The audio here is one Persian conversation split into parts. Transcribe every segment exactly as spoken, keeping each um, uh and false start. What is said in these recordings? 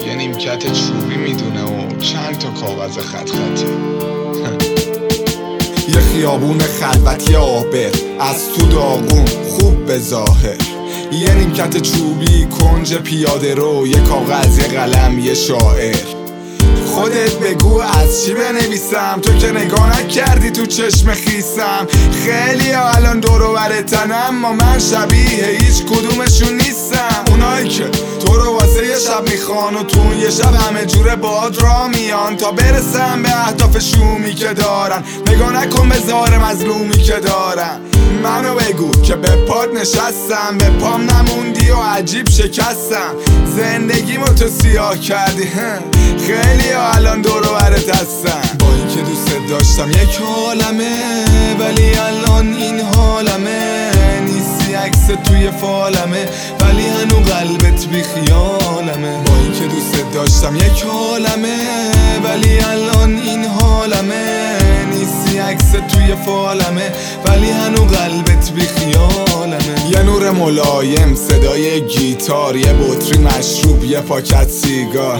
یه نیمکت چوبی میدونه و چند تا کاغذ خط خطی. یه خیابون خلوتی آبر از تو داغون خوب به ظاهر، یه نیمکت چوبی کنج پیاده رو، یه کاغذ یه قلم یه شاعر. خودت بگو از چی بنویسم، تو که نگاه نکردی تو چشم خیسم. خیلی ها الان دور و برتن اما من شبیه هیچ کدومشون نیستم. اونایی که تو رو واسه یه شب میخوان و تو یه شب همه جوره باد را میان تا برسن به اهداف شومی که دارن. نگاه نکن به زار مظلومی که دارن. منو بگو که به پات نشستم، به پام نموندی و عجیب شکستم. زندگیمو تو سیاه کردی، خیلی ها الان دور و برت هستن. با این که دوست داشتم یک عالمه، ولی الان این حالمه. نیستی عکس توی فالمه، ولی هنو قلبت بی خیالمه. با این که دوست داشتم یک عالمه، ولی الان این حالمه. نیستی عکس توی فالمه، ولی هنو قلبت بی خیالمه. یه نور ملایم، صدای گیتار، یه بطری مشروب، یه پاکت سیگار.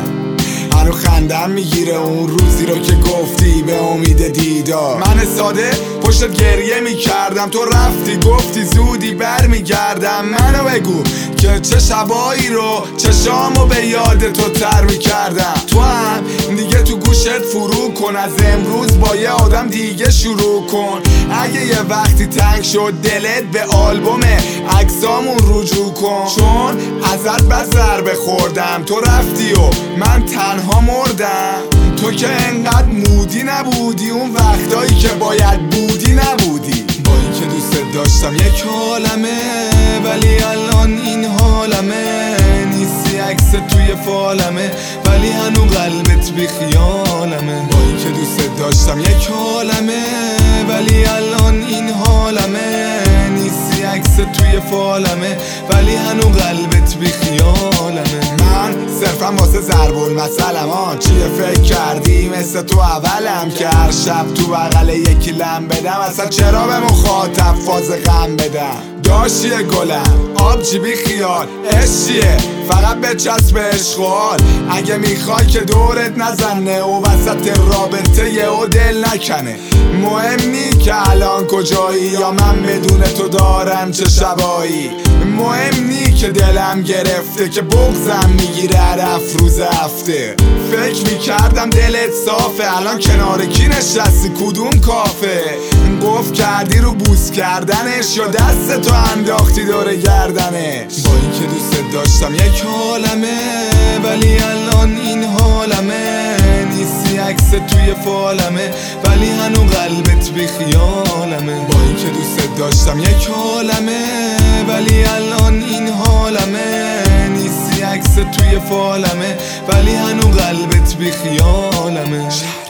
هنو خندم میگیره اون روزی رو که گفتی به امید دیدار. من ساده پشتت گریه میکردم، تو رفتی گفتی زودی بر میگردم. منو بگو که چه شبایی رو چشامو به یاد تو تر میکردم. تو هم دیگه تو گوشت فرو کن، از امروز با یه آدم دیگه شروع کن. اگه یه وقتی تنگ شد دلت به آلبوم عکسامون رجوع کن. چون ازت بس ضربه خوردم، تو رفتی و من تنها مردم. تو که انقدر مودی نبودی، اون وقتایی که باید بودی نبودی. با این که دوست داشتم یک عالمه، ولی الان این حالمه. نیستی عکس توی فالمه، ولی هنو قلبت بی خیالمه. با این که دوست داشتم یک عالمه، ولی الان این حالمه. نیستی عکس توی فالمه، ولی هنو قلبت بی خیالمه. من صرفا واسه ضرب المثلم، آن چیه فکر کردی مثل تو اولم که هر شب تو بغل یکی لم بدم. اصلا چرا به مخاطب فاز غم بدم؟ داشتیه گلم آب جیبی خیال، عشقیه فقط به چسب اشغال. اگه میخوای که دورت نزنه و وسط رابطه یه او دل نکنه. مهم نی که الان کجایی یا من بدون تو دارم چه شبایی. مهم نی که دلم گرفته که بغضم میگیره هر روز هفته. فکر میکردم دلت صافه، الان کنار کی نشستی کدوم کافه؟ قفل کردی رو بوس کردنش یا دست تو انداختی دور گردنش؟ با این که دوست داشتم یک عالمه، ولی الان این حالمه. نیستی عکس توی فالمه، ولی هنو قلبت بی خیالمه. با این که دوست داشتم یک عالمه، ولی الان این حالمه. نیستی عکس توی فالمه، ولی هنو قلبت بی خیالمه.